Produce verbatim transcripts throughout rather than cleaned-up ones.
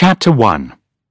Chapter one.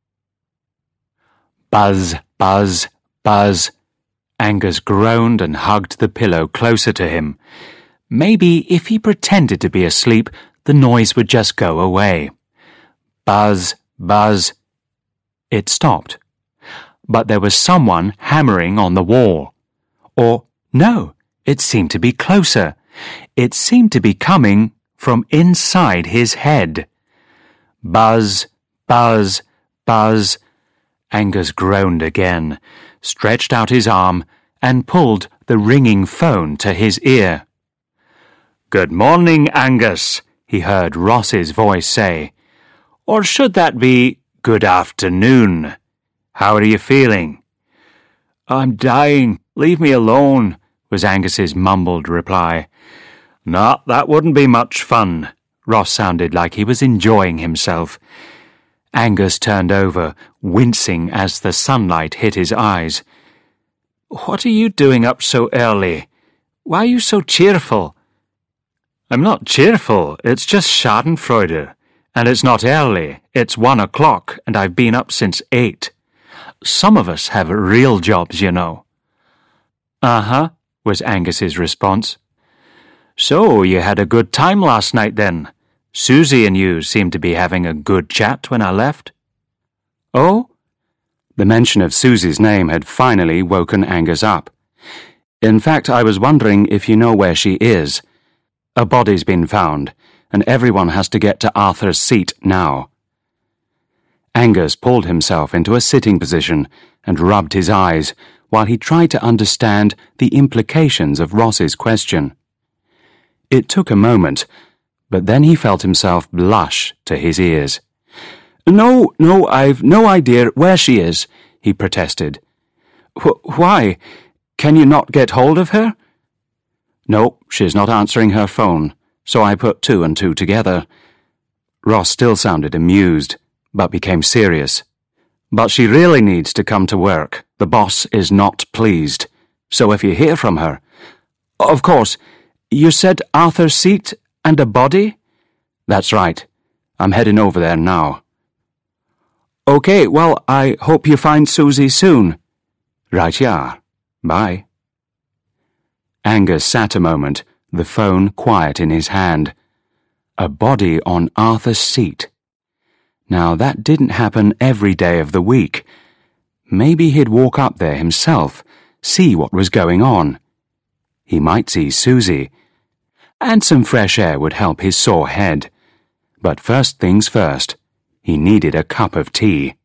Buzz, buzz, buzz. Angus groaned and hugged the pillow closer to him. Maybe if he pretended to be asleep, the noise would just go away. Buzz, buzz. It stopped. But there was someone hammering on the wall. Or, no, it seemed to be closer. It seemed to be coming from inside his head. Buzz, buzz, buzz. Angus groaned again, stretched out his arm, and pulled the ringing phone to his ear. "Good morning, Angus," he heard Ross's voice say. "Or should that be good afternoon? How are you feeling?" "I'm dying. Leave me alone," was Angus's mumbled reply. "No, that wouldn't be much fun." Ross sounded like he was enjoying himself. Angus turned over, wincing as the sunlight hit his eyes. "What are you doing up so early? Why are you so cheerful?" "I'm not cheerful, it's just schadenfreude. And it's not early, it's one o'clock, and I've been up since eight. Some of us have real jobs, you know." "Uh-huh," was Angus's response. "So, you had a good time last night then? Susie and you seemed to be having a good chat when I left." "Oh?" The mention of Susie's name had finally woken Angus up. "In fact, I was wondering if you know where she is. A body's been found, and everyone has to get to Arthur's Seat now." Angus pulled himself into a sitting position and rubbed his eyes while he tried to understand the implications of Ross's question. It took a moment, but then he felt himself blush to his ears. "No, no, I've no idea where she is," he protested. Wh- "Why? Can you not get hold of her?" "No, she's not answering her phone, so I put two and two together." Ross still sounded amused, but became serious. "But she really needs to come to work. The boss is not pleased. So if you hear from her—" "Of course. You said Arthur's Seat and a body?" "That's right. I'm heading over there now." "Okay, well, I hope you find Susie soon." "Right you are. Bye." Angus sat a moment, the phone quiet in his hand. A body on Arthur's Seat. Now, that didn't happen every day of the week. Maybe he'd walk up there himself, see what was going on. He might see Susie. And some fresh air would help his sore head. But first things first, he needed a cup of tea.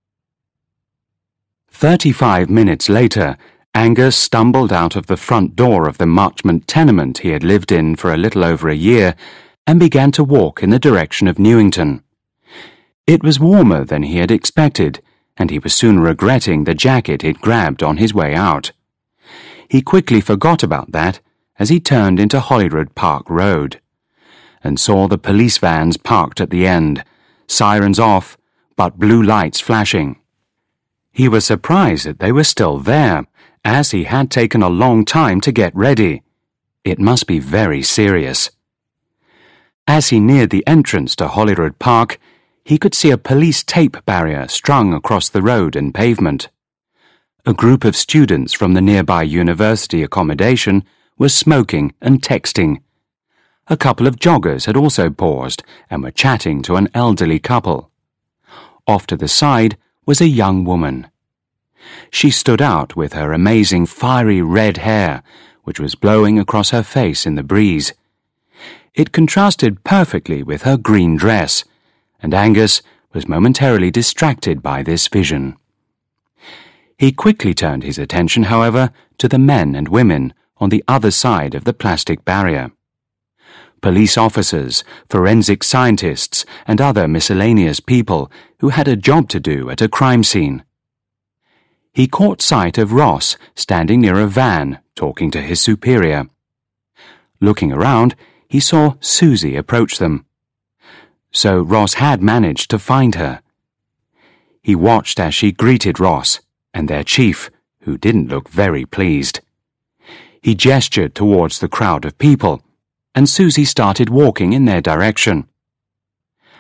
Thirty-five minutes later, Angus stumbled out of the front door of the Marchmont tenement he had lived in for a little over a year and began to walk in the direction of Newington. It was warmer than he had expected, and he was soon regretting the jacket he'd grabbed on his way out. He quickly forgot about that as he turned into Holyrood Park Road, and saw the police vans parked at the end, sirens off, but blue lights flashing. He was surprised that they were still there, as he had taken a long time to get ready. It must be very serious. As he neared the entrance to Holyrood Park, he could see a police tape barrier strung across the road and pavement. A group of students from the nearby university accommodation was smoking and texting. A couple of joggers had also paused and were chatting to an elderly couple. Off to the side was a young woman. She stood out with her amazing fiery red hair, which was blowing across her face in the breeze. It contrasted perfectly with her green dress, and Angus was momentarily distracted by this vision. He quickly turned his attention, however, to the men and women on the other side of the plastic barrier. Police officers, forensic scientists, and other miscellaneous people who had a job to do at a crime scene. He caught sight of Ross standing near a van, talking to his superior. Looking around, he saw Susie approach them. So Ross had managed to find her. He watched as she greeted Ross and their chief, who didn't look very pleased. He gestured towards the crowd of people, and Susie started walking in their direction.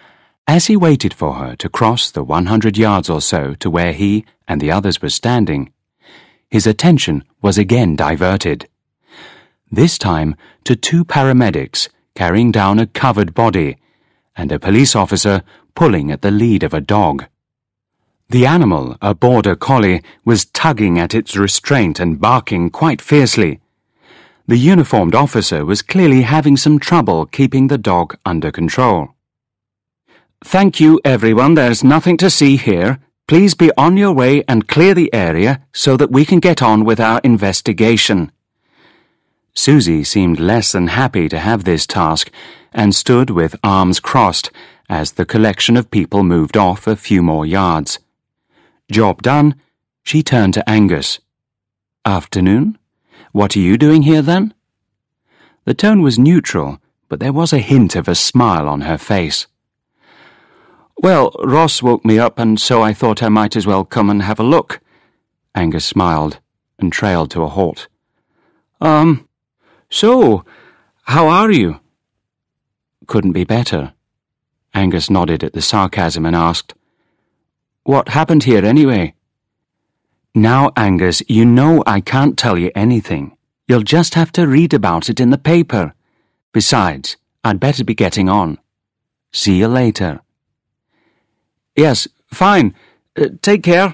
As he waited for her to cross the one hundred yards or so to where he and the others were standing, his attention was again diverted. This time to two paramedics carrying down a covered body and a police officer pulling at the lead of a dog. The animal, a border collie, was tugging at its restraint and barking quite fiercely. The uniformed officer was clearly having some trouble keeping the dog under control. "Thank you, everyone. There's nothing to see here. Please be on your way and clear the area so that we can get on with our investigation." Susie seemed less than happy to have this task and stood with arms crossed as the collection of people moved off a few more yards. Job done, she turned to Angus. "Afternoon? What are you doing here then?" The tone was neutral, but there was a hint of a smile on her face. "Well, Ross woke me up, and so I thought I might as well come and have a look." Angus smiled and trailed to a halt. Um, so, how are you?" "Couldn't be better." Angus nodded at the sarcasm and asked, "What happened here anyway?" "Now, Angus, you know I can't tell you anything. You'll just have to read about it in the paper. Besides, I'd better be getting on. See you later." "Yes, fine. Uh, take care."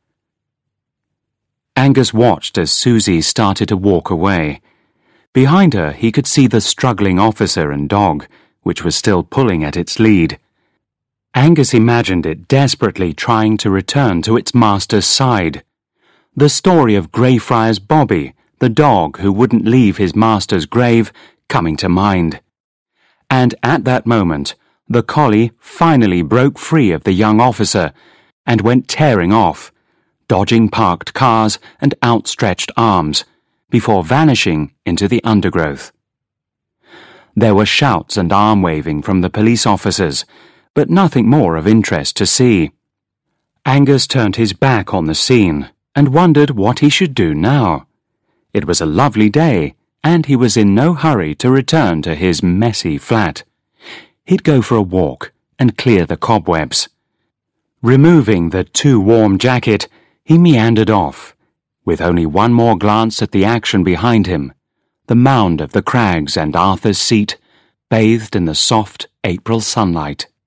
Angus watched as Susie started to walk away. Behind her, he could see the struggling officer and dog, which was still pulling at its lead. Angus imagined it desperately trying to return to its master's side. The story of Greyfriars Bobby, the dog who wouldn't leave his master's grave, coming to mind. And at that moment, the collie finally broke free of the young officer and went tearing off, dodging parked cars and outstretched arms, before vanishing into the undergrowth. There were shouts and arm-waving from the police officers, but nothing more of interest to see. Angus turned his back on the scene and wondered what he should do now. It was a lovely day, and he was in no hurry to return to his messy flat. He'd go for a walk and clear the cobwebs. Removing the too-warm jacket, he meandered off, with only one more glance at the action behind him, the mound of the crags and Arthur's Seat, bathed in the soft April sunlight.